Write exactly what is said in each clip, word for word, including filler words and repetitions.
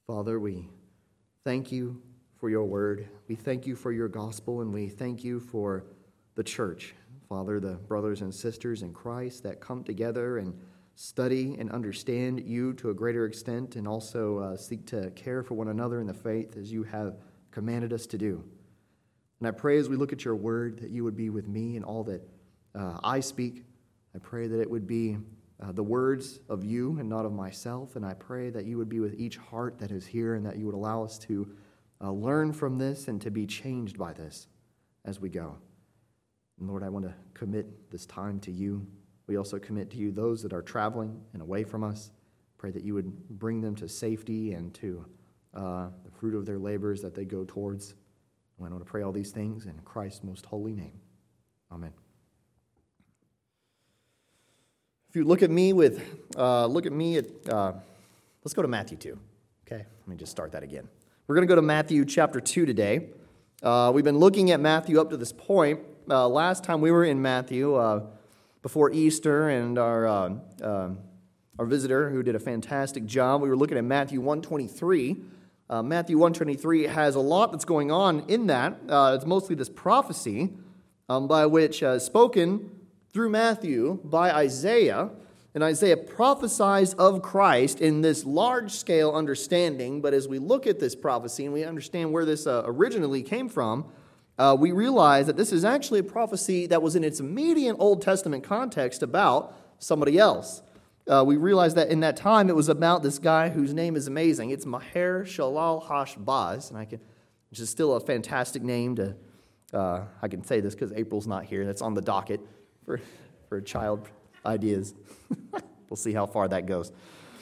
Father, we thank you for your word. We thank you for your gospel, and we thank you for the church. Father, the brothers and sisters in Christ that come together and study and understand you to a greater extent, and also uh, seek to care for one another in the faith as you have commanded us to do. And I pray as we look at your word that you would be with me in all that uh, I speak. I pray that it would be uh, the words of you and not of myself. And I pray that you would be with each heart that is here, and that you would allow us to uh, learn from this and to be changed by this as we go. And Lord, I want to commit this time to you. We also commit to you those that are traveling and away from us. Pray that you would bring them to safety and to uh, the fruit of their labors that they go towards. And I want to pray all these things in Christ's most holy name. Amen. If you look at me with, uh, look at me at, uh, let's go to Matthew two. Okay, let me just start that again. We're going to go to Matthew chapter two today. Uh, we've been looking at Matthew up to this point. Uh, last time we were in Matthew, uh, before Easter, and our uh, uh, our visitor who did a fantastic job, we were looking at Matthew one twenty-three. Uh, Matthew one twenty-three has a lot that's going on in that. Uh, it's mostly this prophecy um, by which uh, spoken through Matthew by Isaiah. And Isaiah prophesies of Christ in this large-scale understanding. But as we look at this prophecy and we understand where this uh, originally came from, uh, we realize that this is actually a prophecy that was in its immediate Old Testament context about somebody else. Uh, we realize that in that time it was about this guy whose name is amazing. It's Maher Shalal Hash-Baz, and I can, which is still a fantastic name to. Uh, I can say this because April's not here. That's on the docket for for child ideas. We'll see how far that goes.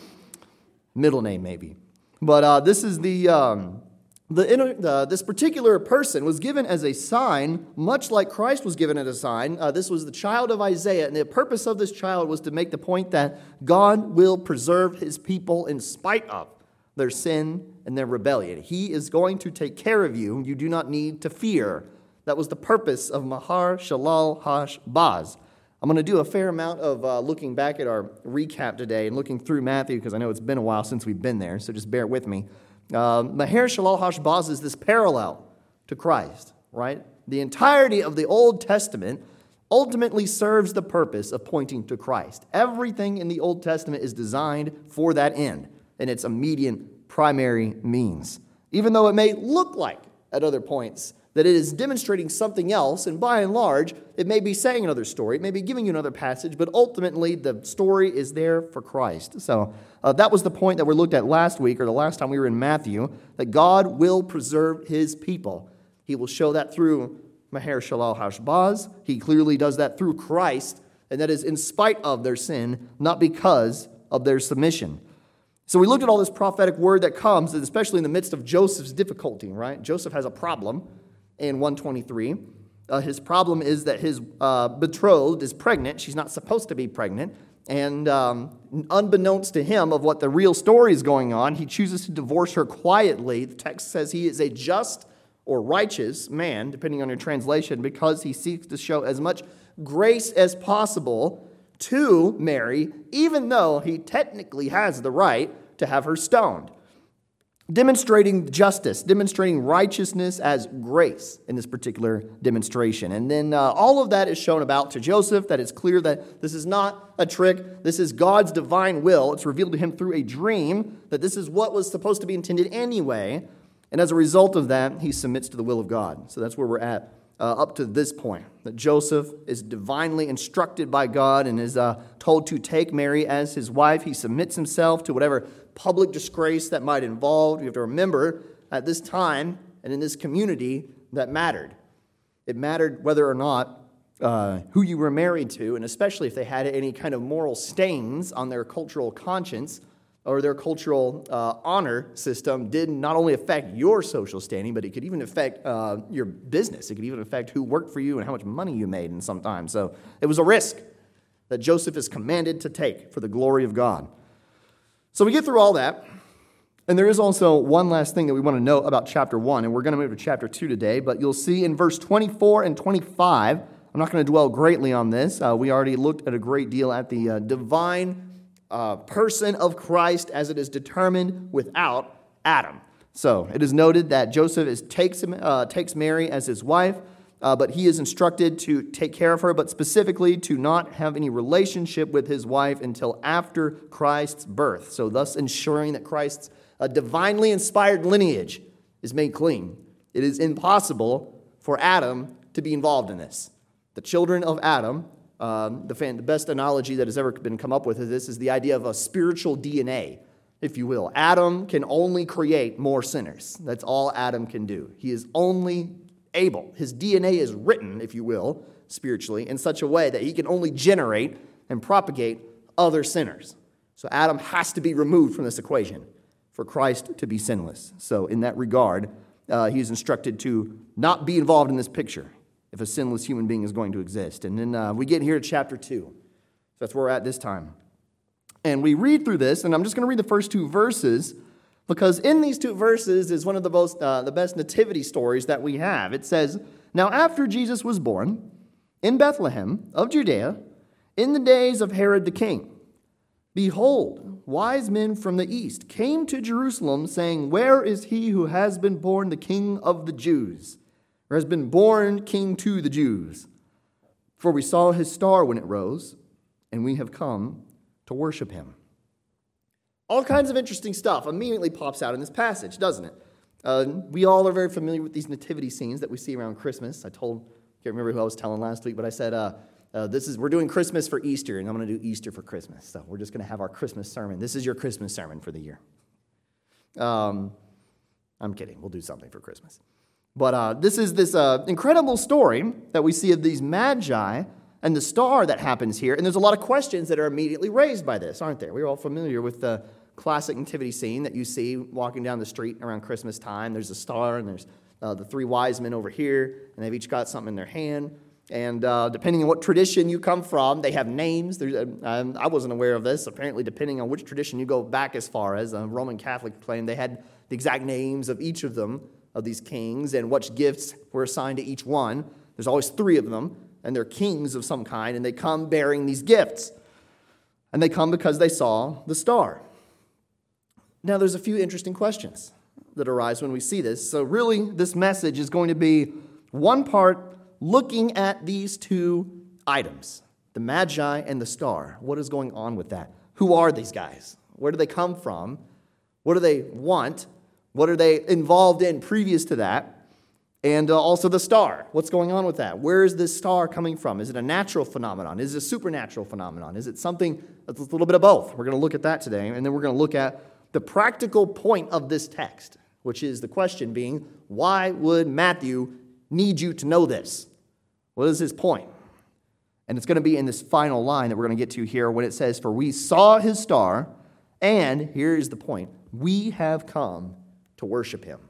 Middle name maybe, but uh, this is the. Um, The, uh, this particular person was given as a sign, much like Christ was given as a sign. Uh, this was the child of Isaiah, and the purpose of this child was to make the point that God will preserve his people in spite of their sin and their rebellion. He is going to take care of you. You do not need to fear. That was the purpose of Maher Shalal Hash-Baz. I'm going to do a fair amount of uh, looking back at our recap today and looking through Matthew, because I know it's been a while since we've been there, so just bear with me. Uh, Maher Shalal Hash-Baz is this parallel to Christ, right? The entirety of the Old Testament ultimately serves the purpose of pointing to Christ. Everything in the Old Testament is designed for that end, and its immediate primary means. Even though it may look like, at other points, that it is demonstrating something else, and by and large, it may be saying another story, it may be giving you another passage, but ultimately the story is there for Christ. So uh, that was the point that we looked at last week, or the last time we were in Matthew, that God will preserve his people. He will show that through Maher Shalal Hash-Baz. He clearly does that through Christ, and that is in spite of their sin, not because of their submission. So we looked at all this prophetic word that comes, especially in the midst of Joseph's difficulty, right? Joseph has a problem. In one twenty-three, uh, his problem is that his uh, betrothed is pregnant. She's not supposed to be pregnant. And um, unbeknownst to him of what the real story is going on, he chooses to divorce her quietly. The text says he is a just or righteous man, depending on your translation, because he seeks to show as much grace as possible to Mary, even though he technically has the right to have her stoned. Demonstrating justice, demonstrating righteousness as grace in this particular demonstration. And then uh, all of that is shown about to Joseph, that it's clear that this is not a trick. This is God's divine will. It's revealed to him through a dream that this is what was supposed to be intended anyway. And as a result of that, he submits to the will of God. So that's where we're at uh, up to this point, that Joseph is divinely instructed by God and is uh, told to take Mary as his wife. He submits himself to whatever public disgrace that might involve. You have to remember at this time and in this community that mattered. It mattered whether or not uh, who you were married to, and especially if they had any kind of moral stains on their cultural conscience or their cultural uh, honor system, did not only affect your social standing, but it could even affect uh, your business. It could even affect who worked for you and how much money you made in some time. So it was a risk that Joseph is commanded to take for the glory of God. So we get through all that, and there is also one last thing that we want to note about chapter one, and we're going to move to chapter two today, but you'll see in verse twenty-four and twenty-five, I'm not going to dwell greatly on this. Uh, we already looked at a great deal at the uh, divine uh, person of Christ as it is determined without Adam. So it is noted that Joseph is, takes, him, uh, takes Mary as his wife, uh, but he is instructed to take care of her, but specifically to not have any relationship with his wife until after Christ's birth. So thus ensuring that Christ's uh, divinely inspired lineage is made clean. It is impossible for Adam to be involved in this. The children of Adam, um, the, fan, the best analogy that has ever been come up with is this is the idea of a spiritual D N A, if you will. Adam can only create more sinners. That's all Adam can do. He is only able. His D N A is written, if you will, spiritually, in such a way that he can only generate and propagate other sinners. So Adam has to be removed from this equation for Christ to be sinless. So in that regard, uh, he is instructed to not be involved in this picture if a sinless human being is going to exist. And then uh, we get here to chapter two. So that's where we're at this time. And we read through this, and I'm just going to read the first two verses, because in these two verses is one of the most, uh, the best nativity stories that we have. It says, "Now after Jesus was born in Bethlehem of Judea, in the days of Herod the king, behold, wise men from the east came to Jerusalem, saying, 'Where is he who has been born the King of the Jews, or has been born King to the Jews? For we saw his star when it rose, and we have come to worship him.'" All kinds of interesting stuff immediately pops out in this passage, doesn't it? Uh, we all are very familiar with these nativity scenes that we see around Christmas. I told, I can't remember who I was telling last week, but I said, uh, uh, this is we're doing Christmas for Easter, and I'm going to do Easter for Christmas. So we're just going to have our Christmas sermon. This is your Christmas sermon for the year. Um, I'm kidding. We'll do something for Christmas. But uh, this is this uh, incredible story that we see of these magi and the star that happens here. And there's a lot of questions that are immediately raised by this, aren't there? We're all familiar with the classic nativity scene that you see walking down the street around Christmas time. There's a star, and there's uh, the three wise men over here, and they've each got something in their hand. And uh, depending on what tradition you come from, they have names. There's, uh, um, I wasn't aware of this. Apparently, depending on which tradition you go back as far as, uh, Roman Catholic claim, they had the exact names of each of them, of these kings, and which gifts were assigned to each one. There's always three of them, and they're kings of some kind, and they come bearing these gifts. And they come because they saw the star. Now, there's a few interesting questions that arise when we see this. So really, this message is going to be one part looking at these two items, the Magi and the star. What is going on with that? Who are these guys? Where do they come from? What do they want? What are they involved in previous to that? And uh, also the star. What's going on with that? Where is this star coming from? Is it a natural phenomenon? Is it a supernatural phenomenon? Is it something that's a little bit of both? We're going to look at that today, and then we're going to look at the practical point of this text, which is the question being, why would Matthew need you to know this? What is his point? And it's going to be in this final line that we're going to get to here when it says, "For we saw his star, and," here is the point, "we have come to worship him."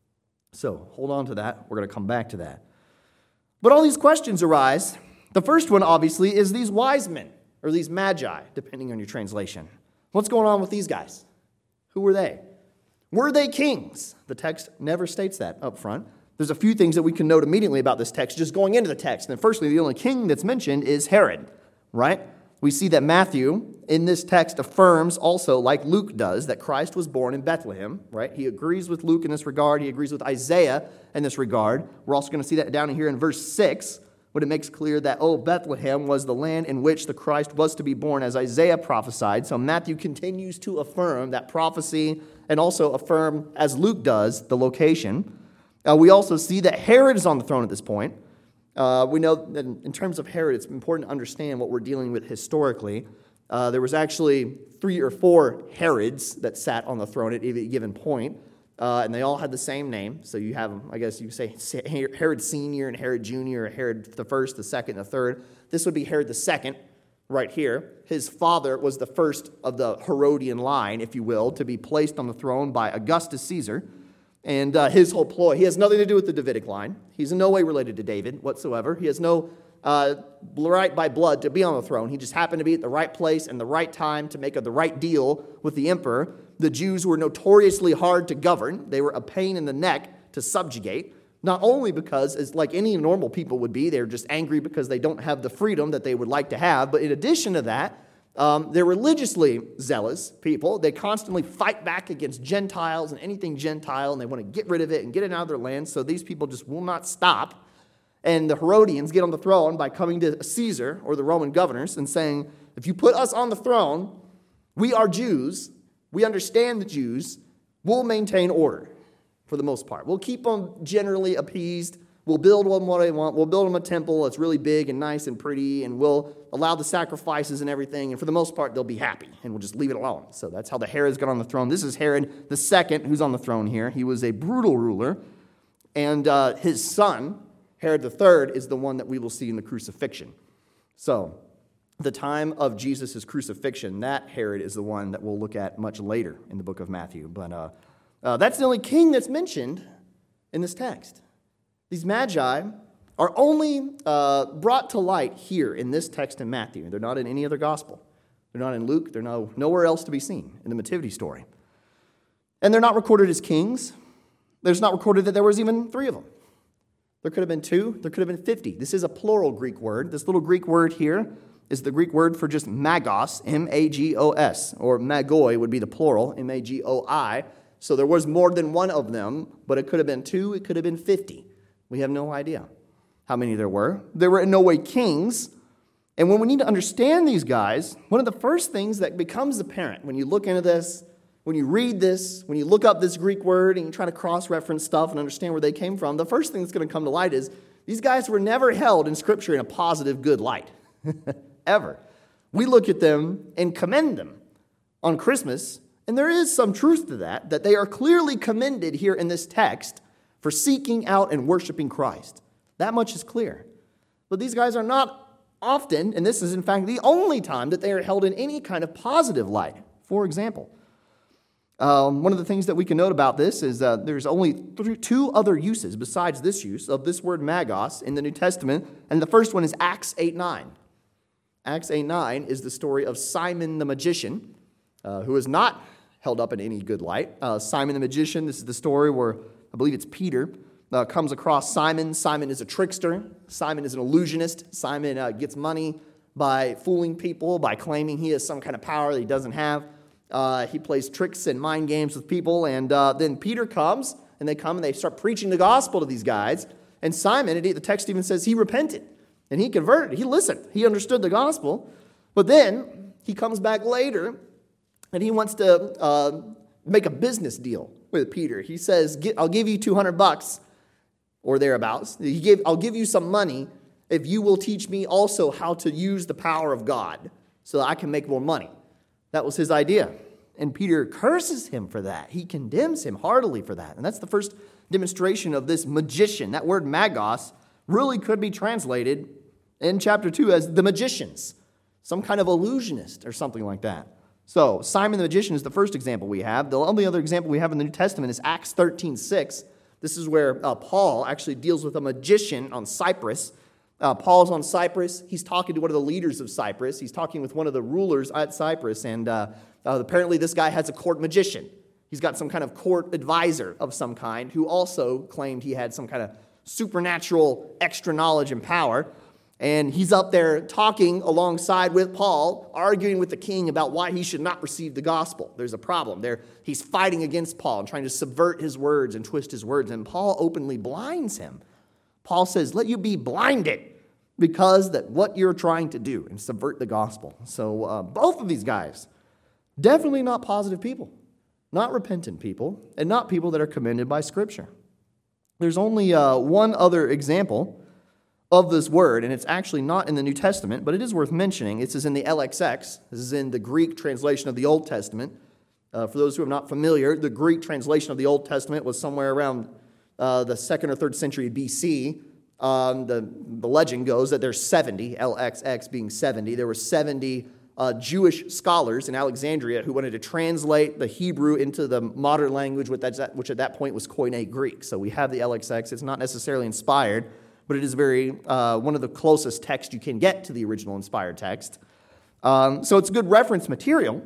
So hold on to that. We're going to come back to that. But all these questions arise. The first one, obviously, is these wise men, or these magi, depending on your translation. What's going on with these guys? Who were they? Were they kings? The text never states that up front. There's a few things that we can note immediately about this text just going into the text. And firstly, the only king that's mentioned is Herod, right? We see that Matthew, in this text, affirms also, like Luke does, that Christ was born in Bethlehem, right? He agrees with Luke in this regard. He agrees with Isaiah in this regard. We're also going to see that down here in verse six, when it makes clear that, oh, Bethlehem was the land in which the Christ was to be born, as Isaiah prophesied. So Matthew continues to affirm that prophecy and also affirm, as Luke does, the location. Uh, we also see that Herod is on the throne at this point. Uh, we know that in terms of Herod, it's important to understand what we're dealing with historically. Uh, there was actually three or four Herods that sat on the throne at any given point, uh, and they all had the same name. So you have, I guess you say Herod Senior and Herod Junior, or Herod the first, the second, and the third. This would be Herod the second right here. His father was the first of the Herodian line, if you will, to be placed on the throne by Augustus Caesar. And uh, his whole ploy, he has nothing to do with the Davidic line. He's in no way related to David whatsoever. He has no uh, right by blood to be on the throne. He just happened to be at the right place and the right time to make a, the right deal with the emperor. The Jews were notoriously hard to govern. They were a pain in the neck to subjugate, not only because, as like any normal people would be, they're just angry because they don't have the freedom that they would like to have, but in addition to that, Um, they're religiously zealous people. They constantly fight back against Gentiles and anything Gentile, and they want to get rid of it and get it out of their land. So these people just will not stop. And the Herodians get on the throne by coming to Caesar or the Roman governors and saying, if you put us on the throne, we are Jews, we understand the Jews, we'll maintain order for the most part. We'll keep them generally appeased. We'll build them what they want. We'll build them a temple that's really big and nice and pretty, and we'll allow the sacrifices and everything. And for the most part, they'll be happy, and we'll just leave it alone. So that's how the Herods got on the throne. This is Herod the second who's on the throne here. He was a brutal ruler, and uh, his son, Herod the third, is the one that we will see in the crucifixion. So the time of Jesus' crucifixion, that Herod is the one that we'll look at much later in the book of Matthew. But uh, uh, that's the only king that's mentioned in this text. These magi are only uh, brought to light here in this text in Matthew. They're not in any other gospel. They're not in Luke. They're no, nowhere else to be seen in the nativity story. And they're not recorded as kings. There's not recorded that there was even three of them. There could have been two. There could have been fifty. This is a plural Greek word. This little Greek word here is the Greek word for just magos, M A G O S, or magoi would be the plural, M A G O I. So there was more than one of them, but it could have been two. It could have been fifty. We have no idea how many there were. They were in no way kings. And when we need to understand these guys, one of the first things that becomes apparent when you look into this, when you read this, when you look up this Greek word and you try to cross-reference stuff and understand where they came from, the first thing that's going to come to light is these guys were never held in Scripture in a positive, good light. Ever. We look at them and commend them on Christmas, and there is some truth to that, that they are clearly commended here in this text for seeking out and worshiping Christ. That much is clear. But these guys are not often, and this is in fact the only time that they are held in any kind of positive light. For example, um, one of the things that we can note about this is uh, there's only th- two other uses besides this use of this word magos in the New Testament, and the first one is Acts eight nine. Acts eight nine is the story of Simon the magician, uh, who is not held up in any good light. Uh, Simon the magician, this is the story where I believe it's Peter, uh, comes across Simon. Simon is a trickster. Simon is an illusionist. Simon uh, gets money by fooling people, by claiming he has some kind of power that he doesn't have. Uh, he plays tricks and mind games with people. And uh, then Peter comes, and they come and they start preaching the gospel to these guys. And Simon, the text even says he repented, and he converted. He listened. He understood the gospel. But then he comes back later, and he wants to uh, make a business deal with Peter. He says, I'll give you two hundred bucks or thereabouts. He gave, I'll give you some money if you will teach me also how to use the power of God so that I can make more money. That was his idea. And Peter curses him for that. He condemns him heartily for that. And that's the first demonstration of this magician. That word magos really could be translated in chapter two as the magicians, some kind of illusionist or something like that. So Simon the magician is the first example we have. The only other example we have in the New Testament is Acts thirteen six. This is where uh, Paul actually deals with a magician on Cyprus. Uh, Paul's on Cyprus. He's talking to one of the leaders of Cyprus. He's talking with one of the rulers at Cyprus. And uh, uh, apparently this guy has a court magician. He's got some kind of court advisor of some kind who also claimed he had some kind of supernatural extra knowledge and power. And he's up there talking alongside with Paul, arguing with the king about why he should not receive the gospel. There's a problem there. He's fighting against Paul and trying to subvert his words and twist his words. And Paul openly blinds him. Paul says, let you be blinded because that what you're trying to do and subvert the gospel. So uh, both of these guys, definitely not positive people, not repentant people, and not people that are commended by Scripture. There's only uh, one other example of this word, and it's actually not in the New Testament, but it is worth mentioning. This is in the L X X. This is in the Greek translation of the Old Testament. Uh, for those who are not familiar, the Greek translation of the Old Testament was somewhere around uh, the second or third century B C. Um, the, the legend goes that there's seventy, L X X being seventy. There were seventy uh, Jewish scholars in Alexandria who wanted to translate the Hebrew into the modern language, which at that point was Koine Greek. So we have the L X X. It's not necessarily inspired, but it is very uh, one of the closest texts you can get to the original inspired text. Um, so it's good reference material.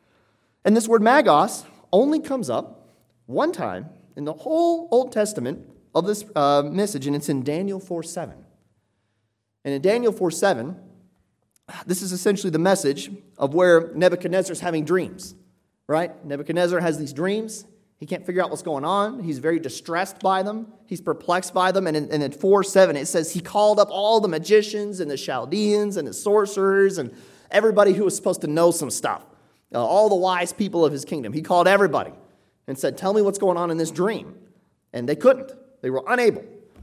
And this word magos only comes up one time in the whole Old Testament of this uh, message, and it's in Daniel four seven. And in Daniel four seven, this is essentially the message of where Nebuchadnezzar's having dreams, right? Nebuchadnezzar has these dreams. He can't figure out what's going on. He's very distressed by them. He's perplexed by them. And in, and in four seven, it says he called up all the magicians and the Chaldeans and the sorcerers and everybody who was supposed to know some stuff, uh, all the wise people of his kingdom. He called everybody and said, tell me what's going on in this dream. And they couldn't. They were unable.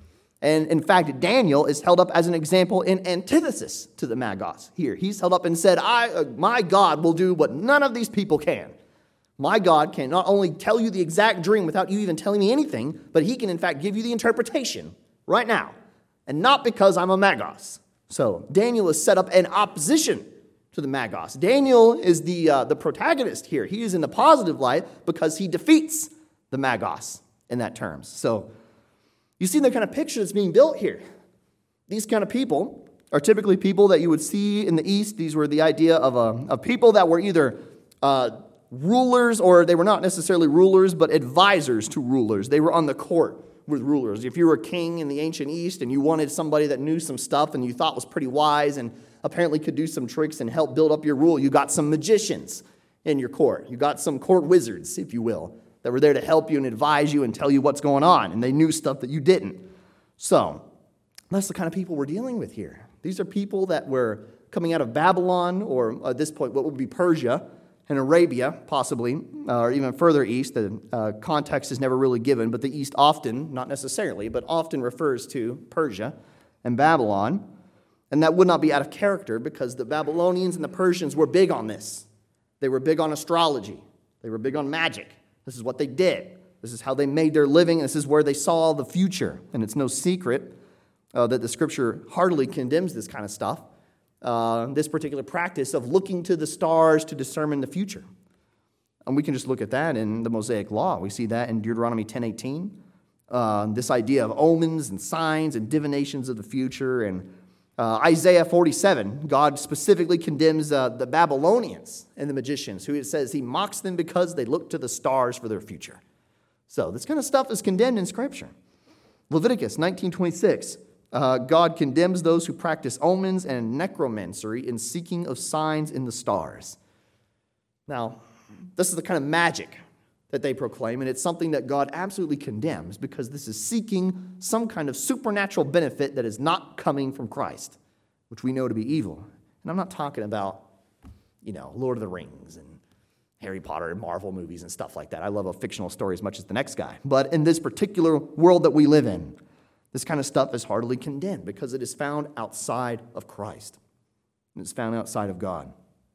And in fact, Daniel is held up as an example in antithesis to the Magos here. He's held up and said, I, uh, my God will do what none of these people can. My God can not only tell you the exact dream without you even telling me anything, but he can in fact give you the interpretation right now. And not because I'm a Magos. So Daniel is set up in opposition to the Magos. Daniel is the, uh, the protagonist here. He is in the positive light because he defeats the Magos in that terms. So you see the kind of picture that's being built here. These kind of people are typically people that you would see in the East. These were the idea of, a, of people that were either uh, rulers, or they were not necessarily rulers, but advisors to rulers. They were on the court with rulers. If you were a king in the ancient East and you wanted somebody that knew some stuff and you thought was pretty wise and apparently could do some tricks and help build up your rule, you got some magicians in your court. You got some court wizards, if you will, that were there to help you and advise you and tell you what's going on. And they knew stuff that you didn't. So that's the kind of people we're dealing with here. These are people that were coming out of Babylon, or at this point, what would be Persia and Arabia, possibly, uh, or even further east. The uh, context is never really given, but the East often, not necessarily, but often refers to Persia and Babylon. And that would not be out of character because the Babylonians and the Persians were big on this. They were big on astrology. They were big on magic. This is what they did. This is how they made their living. This is where they saw the future. And it's no secret uh, that the Scripture heartily condemns this kind of stuff. Uh, this particular practice of looking to the stars to determine the future. And we can just look at that in the Mosaic Law. We see that in Deuteronomy ten eighteen. Uh, this idea of omens and signs and divinations of the future. And uh, Isaiah forty-seven, God specifically condemns uh, the Babylonians and the magicians, who it says he mocks them because they look to the stars for their future. So this kind of stuff is condemned in Scripture. Leviticus nineteen twenty-six. Uh, God condemns those who practice omens and necromancy in seeking of signs in the stars. Now, this is the kind of magic that they proclaim, and it's something that God absolutely condemns because this is seeking some kind of supernatural benefit that is not coming from Christ, which we know to be evil. And I'm not talking about, you know, Lord of the Rings and Harry Potter and Marvel movies and stuff like that. I love a fictional story as much as the next guy. But in this particular world that we live in, this kind of stuff is heartily condemned because it is found outside of Christ. And it's found outside of God.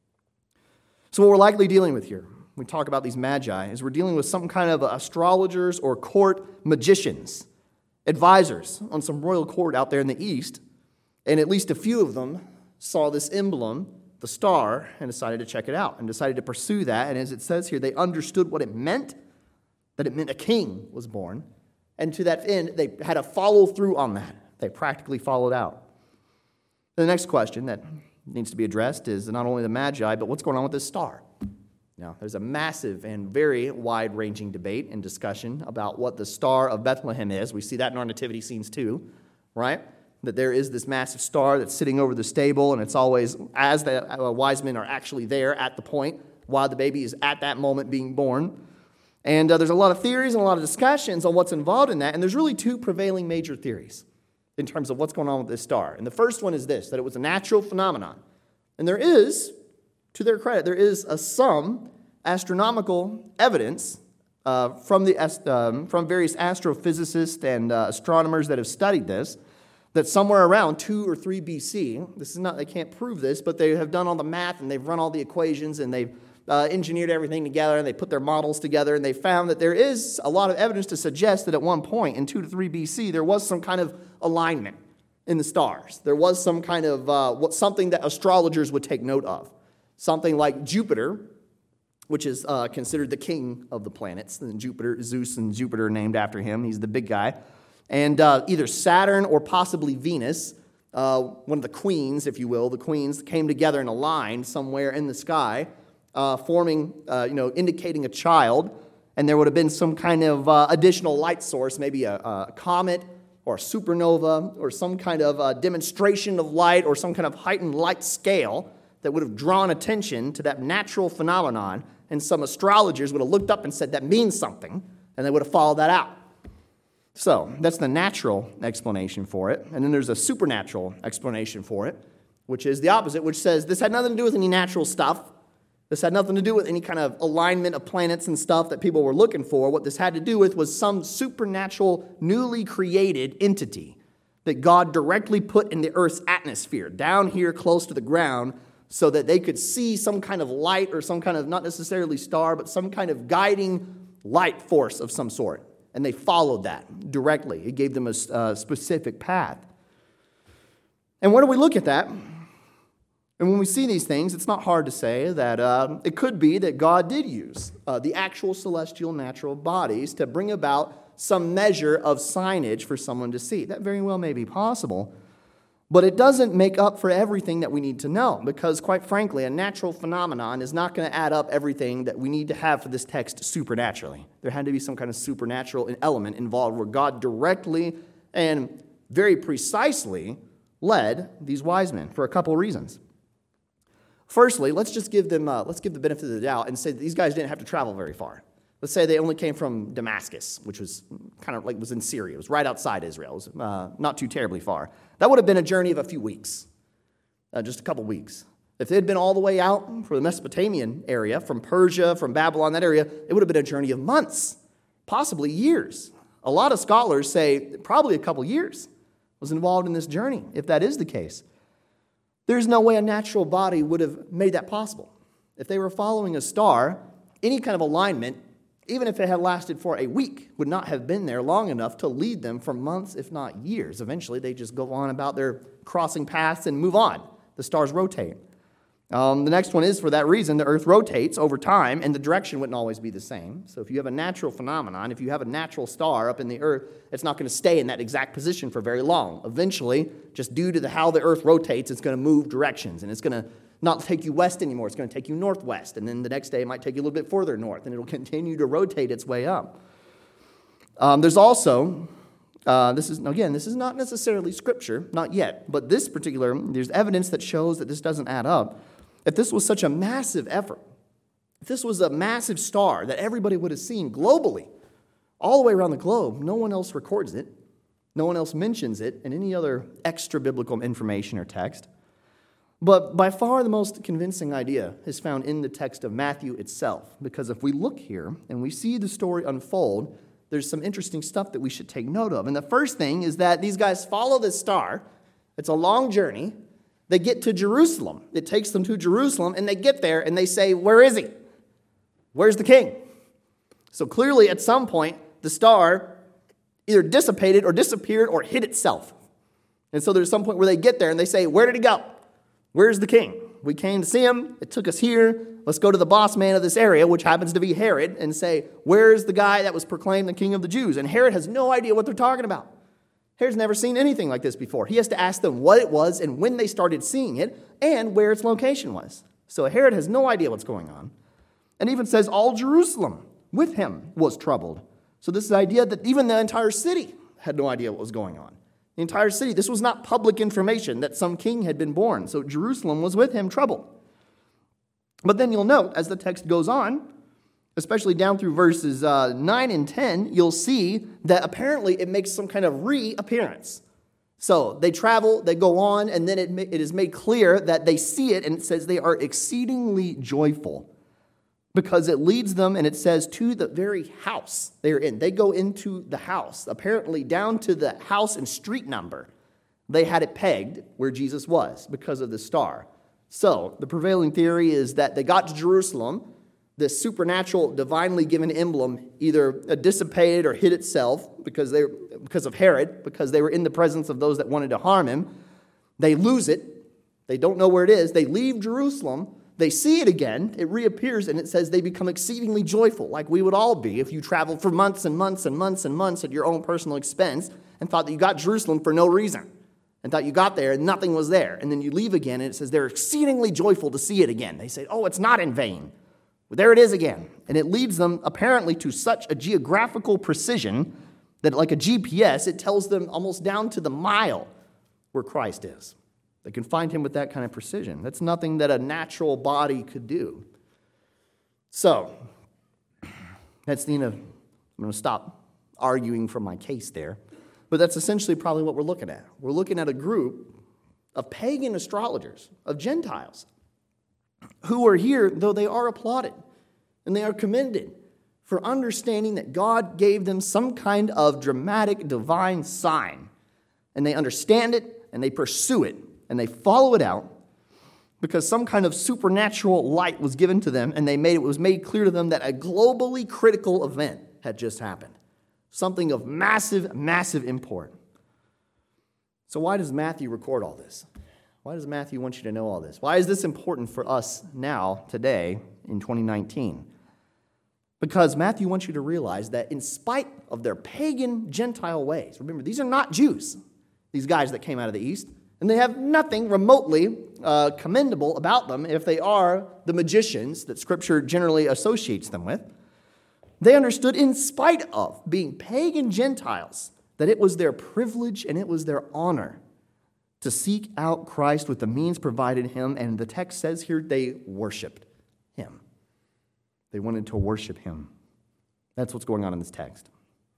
So what we're likely dealing with here, when we talk about these magi, is we're dealing with some kind of astrologers or court magicians, advisors on some royal court out there in the East. And at least a few of them saw this emblem, the star, and decided to check it out and decided to pursue that. And as it says here, they understood what it meant, that it meant a king was born. And to that end, they had to follow through on that. They practically followed out. The next question that needs to be addressed is not only the Magi, but what's going on with this star? Now, there's a massive and very wide-ranging debate and discussion about what the Star of Bethlehem is. We see that in our nativity scenes too, right? That there is this massive star that's sitting over the stable, and it's always, as the uh, wise men are actually there at the point, while the baby is at that moment being born. And uh, there's a lot of theories and a lot of discussions on what's involved in that. And there's really two prevailing major theories in terms of what's going on with this star. And the first one is this, that it was a natural phenomenon. And there is, to their credit, there is a some astronomical evidence uh, from, the, um, from various astrophysicists and uh, astronomers that have studied this, that somewhere around two or three B C, this is not, they can't prove this, but they have done all the math and they've run all the equations and they've Uh, engineered everything together, and they put their models together, and they found that there is a lot of evidence to suggest that at one point in two to three B C, there was some kind of alignment in the stars. There was some kind of uh, what something that astrologers would take note of. Something like Jupiter, which is uh, considered the king of the planets. And Jupiter, Zeus and Jupiter are named after him. He's the big guy. And uh, either Saturn or possibly Venus, uh, one of the queens, if you will, the queens came together in a line somewhere in the sky, Uh, forming, uh, you know, indicating a child, and there would have been some kind of uh, additional light source, maybe a, a comet or a supernova or some kind of uh, demonstration of light or some kind of heightened light scale that would have drawn attention to that natural phenomenon, and some astrologers would have looked up and said that means something, and they would have followed that out. So that's the natural explanation for it. And then there's a supernatural explanation for it, which is the opposite, which says this had nothing to do with any natural stuff. This had nothing to do with any kind of alignment of planets and stuff that people were looking for. What this had to do with was some supernatural, newly created entity that God directly put in the earth's atmosphere, down here close to the ground, so that they could see some kind of light or some kind of, not necessarily star, but some kind of guiding light force of some sort. And they followed that directly. It gave them a uh, specific path. And when do we look at that? And when we see these things, it's not hard to say that uh, it could be that God did use uh, the actual celestial natural bodies to bring about some measure of signage for someone to see. That very well may be possible. But it doesn't make up for everything that we need to know, because quite frankly, a natural phenomenon is not going to add up everything that we need to have for this text supernaturally. There had to be some kind of supernatural element involved where God directly and very precisely led these wise men for a couple of reasons. Firstly, let's just give them uh, let's give the benefit of the doubt and say that these guys didn't have to travel very far. Let's say they only came from Damascus, which was kind of like was in Syria. It was right outside Israel. It was uh, not too terribly far. That would have been a journey of a few weeks, uh, just a couple weeks. If they had been all the way out for the Mesopotamian area, from Persia, from Babylon, that area, it would have been a journey of months, possibly years. A lot of scholars say probably a couple years was involved in this journey, if that is the case. There's no way a natural body would have made that possible. If they were following a star, any kind of alignment, even if it had lasted for a week, would not have been there long enough to lead them for months, if not years. Eventually, they just go on about their crossing paths and move on. The stars rotate. Um, the next one is, for that reason, the earth rotates over time, and the direction wouldn't always be the same. So if you have a natural phenomenon, if you have a natural star up in the earth, it's not going to stay in that exact position for very long. Eventually, just due to the, how the earth rotates, it's going to move directions, and it's going to not take you west anymore. It's going to take you northwest, and then the next day it might take you a little bit further north, and it'll continue to rotate its way up. Um, there's also, uh, this is again, this is not necessarily scripture, not yet, but this particular, there's evidence that shows that this doesn't add up. If this was such a massive effort, if this was a massive star that everybody would have seen globally, all the way around the globe, no one else records it, no one else mentions it in any other extra biblical information or text. But by far the most convincing idea is found in the text of Matthew itself, because if we look here and we see the story unfold, there's some interesting stuff that we should take note of. And the first thing is that these guys follow this star. It's a long journey. They get to Jerusalem. It takes them to Jerusalem, and they get there, and they say, where is he? Where's the king? So clearly, at some point, the star either dissipated or disappeared or hid itself. And so there's some point where they get there, and they say, where did he go? Where's the king? We came to see him. It took us here. Let's go to the boss man of this area, which happens to be Herod, and say, where's the guy that was proclaimed the king of the Jews? And Herod has no idea what they're talking about. Herod's never seen anything like this before. He has to ask them what it was and when they started seeing it and where its location was. So Herod has no idea what's going on. And even says all Jerusalem with him was troubled. So this is the idea that even the entire city had no idea what was going on. The entire city, this was not public information that some king had been born. So Jerusalem was with him troubled. But then you'll note, as the text goes on, especially down through verses uh, nine and ten, you'll see that apparently it makes some kind of reappearance. So they travel, they go on, and then it, it is made clear that they see it, and it says they are exceedingly joyful because it leads them, and it says, to the very house they're in. They go into the house, apparently down to the house and street number. They had it pegged where Jesus was because of the star. So the prevailing theory is that they got to Jerusalem. This supernatural, divinely given emblem either dissipated or hid itself because they because of Herod, because they were in the presence of those that wanted to harm him. They lose it. They don't know where it is. They leave Jerusalem. They see it again. It reappears, and it says they become exceedingly joyful, like we would all be if you traveled for months and months and months and months at your own personal expense and thought that you got Jerusalem for no reason and thought you got there and nothing was there. And then you leave again, and it says they're exceedingly joyful to see it again. They say, oh, it's not in vain. Well, there it is again. And it leads them apparently to such a geographical precision That like a G P S, it tells them almost down to the mile where Christ is. They can find him with that kind of precision. That's nothing that a natural body could do. So, that's the end of, I'm going to stop arguing from my case there. But that's essentially probably what we're looking at. We're looking at a group of pagan astrologers, of Gentiles, who are here, though they are applauded and they are commended for understanding that God gave them some kind of dramatic divine sign. And they understand it, and they pursue it, and they follow it out because some kind of supernatural light was given to them, and they made it was made clear to them that a globally critical event had just happened. Something of massive, massive import. So why does Matthew record all this? Why does Matthew want you to know all this? Why is this important for us now, today, in twenty nineteen? Because Matthew wants you to realize that in spite of their pagan Gentile ways, remember, these are not Jews, these guys that came out of the East, and they have nothing remotely uh, commendable about them if they are the magicians that Scripture generally associates them with. They understood, in spite of being pagan Gentiles, that it was their privilege and it was their honor to seek out Christ with the means provided him, and the text says here they worshiped him. They wanted to worship him. That's what's going on in this text.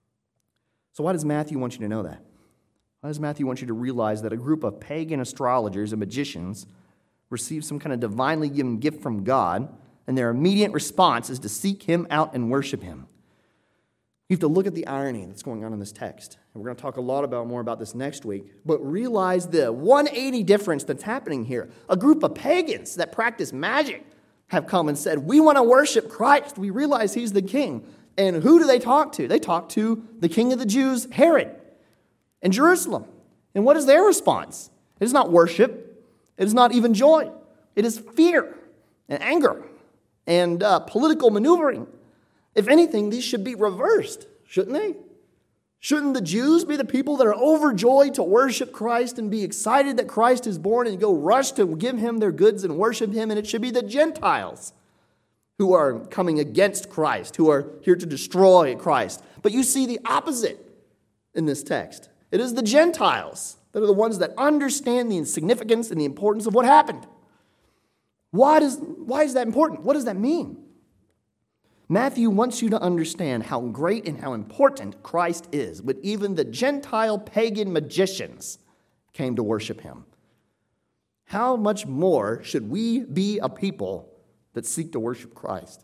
So why does Matthew want you to know that? Why does Matthew want you to realize that a group of pagan astrologers and magicians received some kind of divinely given gift from God, and their immediate response is to seek him out and worship him? You have to look at the irony that's going on in this text. And we're going to talk a lot about more about this next week. But realize the one eighty difference that's happening here. A group of pagans that practice magic have come and said, we want to worship Christ. We realize he's the king. And who do they talk to? They talk to the king of the Jews, Herod, in Jerusalem. And what is their response? It is not worship. It is not even joy. It is fear and anger and uh, political maneuvering. If anything, these should be reversed, shouldn't they? Shouldn't the Jews be the people that are overjoyed to worship Christ and be excited that Christ is born and go rush to give him their goods and worship him? And it should be the Gentiles who are coming against Christ, who are here to destroy Christ. But you see the opposite in this text. It is the Gentiles that are the ones that understand the significance and the importance of what happened. Why does, why is that important? What does that mean? Matthew wants you to understand how great and how important Christ is, but even the Gentile pagan magicians came to worship him. How much more should we be a people that seek to worship Christ?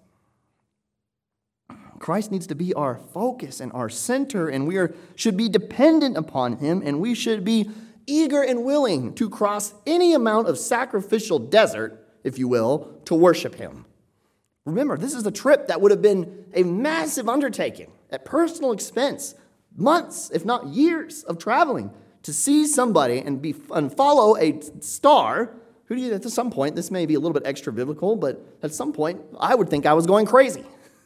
Christ needs to be our focus and our center, and we are, should be dependent upon him, and we should be eager and willing to cross any amount of sacrificial desert, if you will, to worship him. Remember, this is a trip that would have been a massive undertaking at personal expense, months, if not years, of traveling to see somebody and be and follow a star who, at some point, this may be a little bit extra biblical, but at some point, I would think I was going crazy.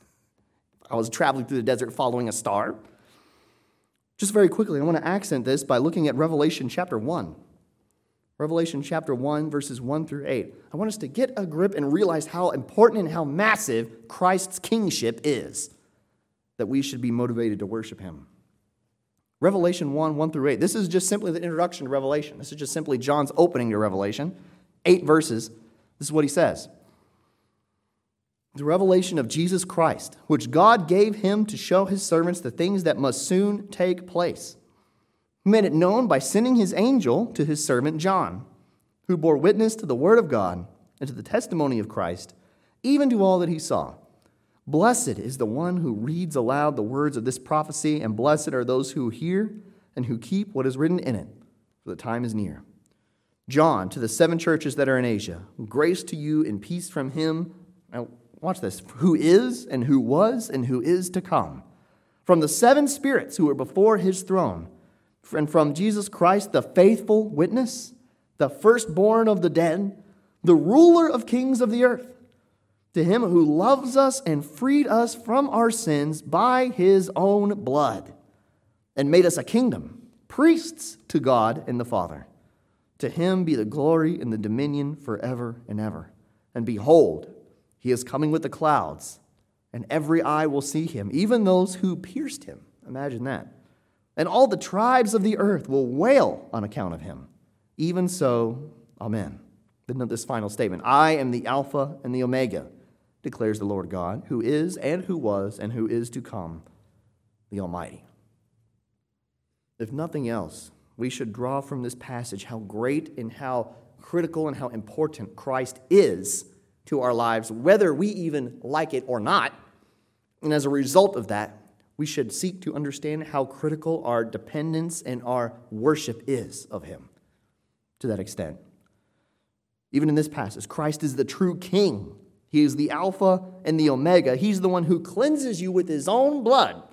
I was traveling through the desert following a star. Just very quickly, I want to accent this by looking at Revelation chapter one. Revelation chapter one, verses one through eight. I want us to get a grip and realize how important and how massive Christ's kingship is, that we should be motivated to worship him. Revelation one, one through eight. This is just simply the introduction to Revelation. This is just simply John's opening to Revelation. Eight verses. This is what he says. The revelation of Jesus Christ, which God gave him to show his servants the things that must soon take place. He made it known by sending his angel to his servant John, who bore witness to the word of God and to the testimony of Christ, even to all that he saw. Blessed is the one who reads aloud the words of this prophecy, and blessed are those who hear and who keep what is written in it, for the time is near. John, to the seven churches that are in Asia, grace to you and peace from him. Now, watch this. Who is and who was and who is to come. From the seven spirits who were before his throne, and from Jesus Christ, the faithful witness, the firstborn of the dead, the ruler of kings of the earth, to him who loves us and freed us from our sins by his own blood, and made us a kingdom, priests to God and the Father. To him be the glory and the dominion forever and ever. And behold, he is coming with the clouds, and every eye will see him, even those who pierced him. Imagine that. and all the tribes of the earth will wail on account of him. Even so, amen. Then note this final statement. I am the Alpha and the Omega, declares the Lord God, who is and who was and who is to come, the Almighty. If nothing else, we should draw from this passage how great and how critical and how important Christ is to our lives, whether we even like it or not. And as a result of that, we should seek to understand how critical our dependence and our worship is of him to that extent. Even in this passage, Christ is the true King. He is the Alpha and the Omega. He's the one who cleanses you with his own blood.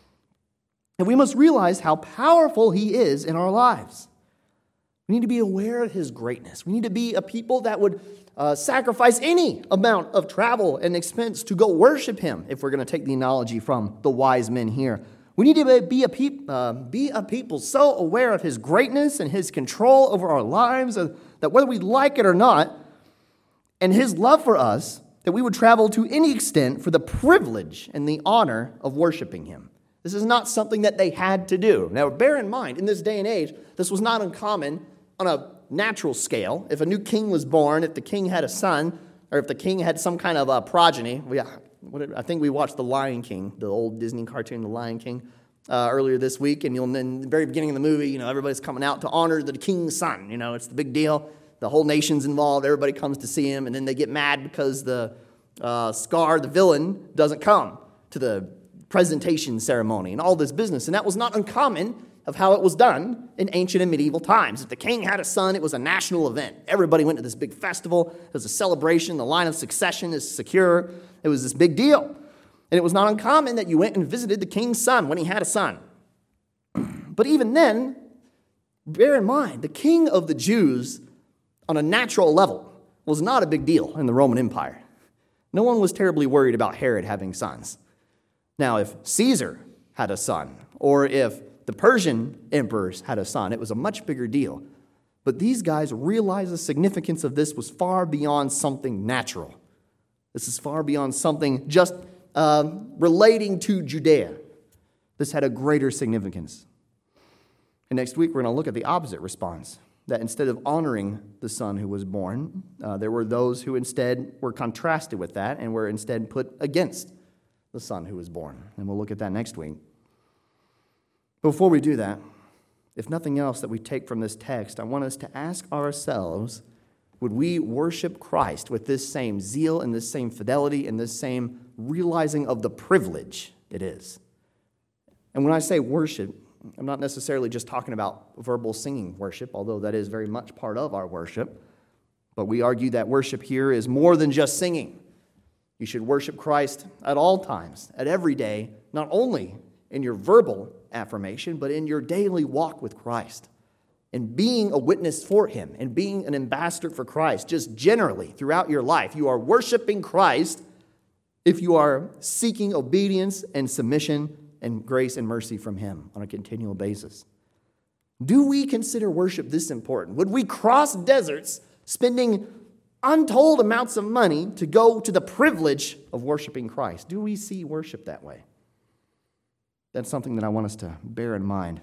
And we must realize how powerful he is in our lives. We need to be aware of his greatness. We need to be a people that would uh, sacrifice any amount of travel and expense to go worship him, if we're going to take the analogy from the wise men here. We need to be a, peop, uh, be a people so aware of his greatness and his control over our lives uh, that whether we like it or not, and his love for us, that we would travel to any extent for the privilege and the honor of worshiping him. This is not something that they had to do. Now, bear in mind, in this day and age, this was not uncommon on a natural scale. If a new king was born, if the king had a son, or if the king had some kind of a progeny, we, I think we watched The Lion King, the old Disney cartoon, The Lion King, uh, earlier this week, and you'll, in the very beginning of the movie, you know, everybody's coming out to honor the king's son. You know, it's the big deal. The whole nation's involved. Everybody comes to see him, and then they get mad because the uh, Scar, the villain, doesn't come to the presentation ceremony and all this business. And that was not uncommon of how it was done in ancient and medieval times. If the king had a son, it was a national event. Everybody went to this big festival. It was a celebration. The line of succession is secure. It was this big deal. And it was not uncommon that you went and visited the king's son when he had a son. But even then, bear in mind, the king of the Jews on a natural level was not a big deal in the Roman Empire. No one was terribly worried about Herod having sons. Now, if Caesar had a son, or if the Persian emperors had a son, it was a much bigger deal. But these guys realized the significance of this was far beyond something natural. This is far beyond something just uh, relating to Judea. This had a greater significance. And next week, we're going to look at the opposite response, that instead of honoring the son who was born, uh, there were those who instead were contrasted with that and were instead put against the son who was born. And we'll look at that next week. Before we do that, if nothing else that we take from this text, I want us to ask ourselves, would we worship Christ with this same zeal and this same fidelity and this same realizing of the privilege it is? And when I say worship, I'm not necessarily just talking about verbal singing worship, although that is very much part of our worship. But we argue that worship here is more than just singing. You should worship Christ at all times, at every day, not only in your verbal affirmation, but in your daily walk with Christ. And being a witness for him and being an ambassador for Christ, just generally throughout your life. You are worshiping Christ if you are seeking obedience and submission and grace and mercy from him on a continual basis. Do we consider worship this important? Would we cross deserts spending untold amounts of money to go to the privilege of worshiping Christ? Do we see worship that way? That's something that I want us to bear in mind.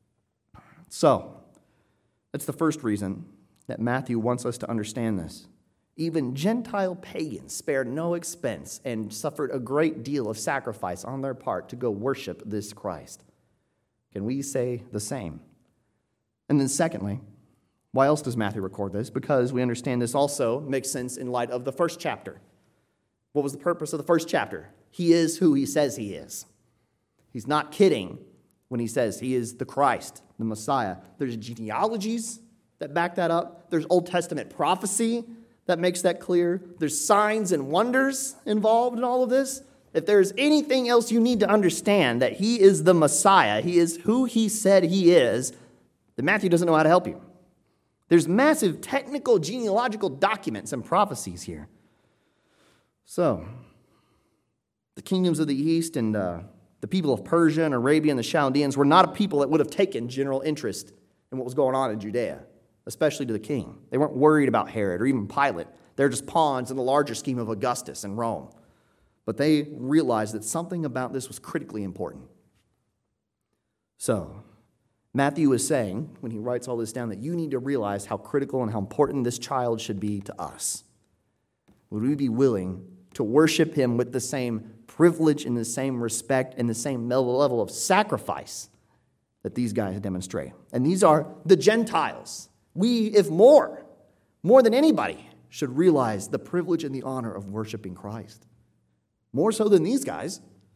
So, that's the first reason that Matthew wants us to understand this. Even Gentile pagans spared no expense and suffered a great deal of sacrifice on their part to go worship this Christ. Can we say the same? And then secondly, why else does Matthew record this? Because we understand this also makes sense in light of the first chapter. What was the purpose of the first chapter? He is who he says he is. He's not kidding when he says he is the Christ, the Messiah. There's genealogies that back that up. There's Old Testament prophecy that makes that clear. There's signs and wonders involved in all of this. If there's anything else you need to understand that he is the Messiah, he is who he said he is, then Matthew doesn't know how to help you. There's massive technical genealogical documents and prophecies here. So, the kingdoms of the east and uh, the people of Persia and Arabia and the Chaldeans were not a people that would have taken general interest in what was going on in Judea, especially to the king. They weren't worried about Herod or even Pilate. They're just pawns in the larger scheme of Augustus and Rome. But they realized that something about this was critically important. So, Matthew is saying, when he writes all this down, that you need to realize how critical and how important this child should be to us. Would we be willing to worship him with the same privilege and the same respect and the same level of sacrifice that these guys demonstrate? And these are the Gentiles. We, if more, more than anybody, should realize the privilege and the honor of worshiping Christ. More so than these guys.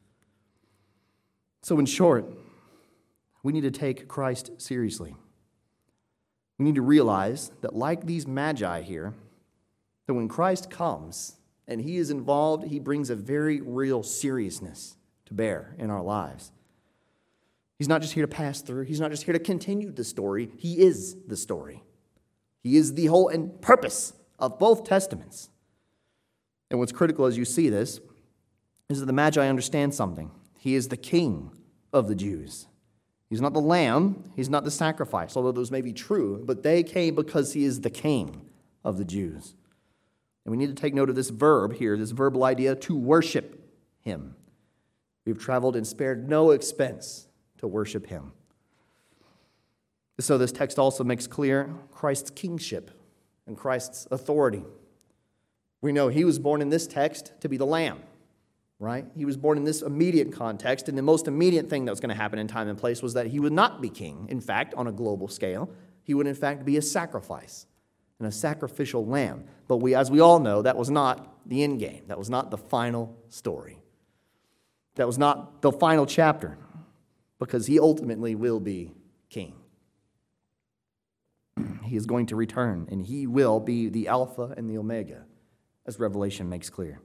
So in short, we need to take Christ seriously. We need to realize that like these magi here, that when Christ comes and he is involved, he brings a very real seriousness to bear in our lives. He's not just here to pass through. He's not just here to continue the story. He is the story. He is the whole and purpose of both testaments. And what's critical as you see this is that the Magi understand something. He is the king of the Jews. He's not the lamb. He's not the sacrifice, although those may be true. But they came because he is the king of the Jews. And we need to take note of this verb here, this verbal idea, to worship him. We've traveled and spared no expense to worship him. So this text also makes clear Christ's kingship and Christ's authority. We know he was born in this text to be the lamb, right? He was born in this immediate context, and the most immediate thing that was going to happen in time and place was that he would not be king. In fact, on a global scale, he would in fact be a sacrifice and a sacrificial lamb. But we, as we all know, that was not the end game. That was not the final story. That was not the final chapter, because he ultimately will be king. He is going to return, and he will be the Alpha and the Omega, as Revelation makes clear.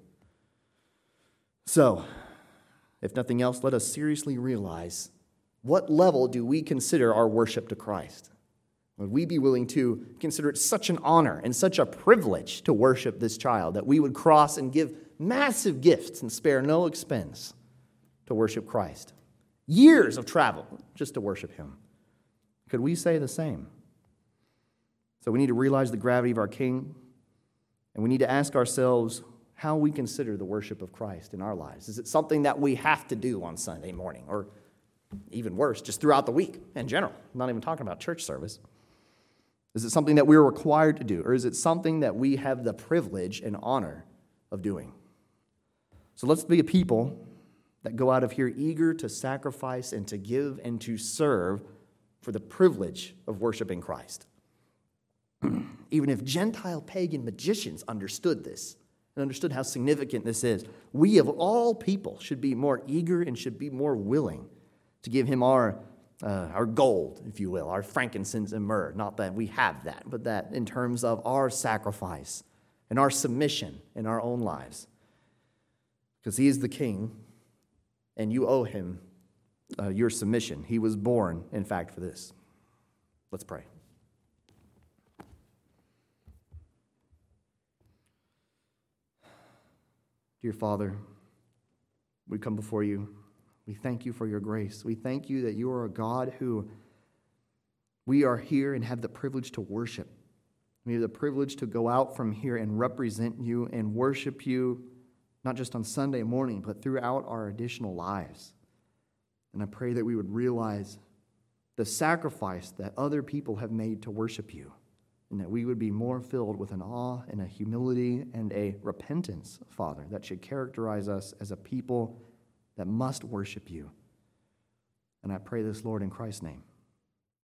So, if nothing else, let us seriously realize, what level do we consider our worship to Christ? Would we be willing to consider it such an honor and such a privilege to worship this child that we would cross and give massive gifts and spare no expense to worship Christ? Years of travel just to worship him. Could we say the same? So we need to realize the gravity of our King, and we need to ask ourselves how we consider the worship of Christ in our lives. Is it something that we have to do on Sunday morning, or even worse, just throughout the week in general? I'm not even talking about church service. Is it something that we're required to do, or is it something that we have the privilege and honor of doing? So let's be a people that go out of here eager to sacrifice and to give and to serve for the privilege of worshiping Christ. Even if Gentile pagan magicians understood this and understood how significant this is, we of all people should be more eager and should be more willing to give him our, uh, our gold, if you will, our frankincense and myrrh. Not that we have that, but that in terms of our sacrifice and our submission in our own lives. Because he is the king, and you owe him uh, your submission. He was born, in fact, for this. Let's pray. Dear Father, we come before you. We thank you for your grace. We thank you that you are a God who we are here and have the privilege to worship. We have the privilege to go out from here and represent you and worship you, not just on Sunday morning, but throughout our additional lives. And I pray that we would realize the sacrifice that other people have made to worship you, and that we would be more filled with an awe and a humility and a repentance, Father, that should characterize us as a people that must worship you. And I pray this, Lord, in Christ's name.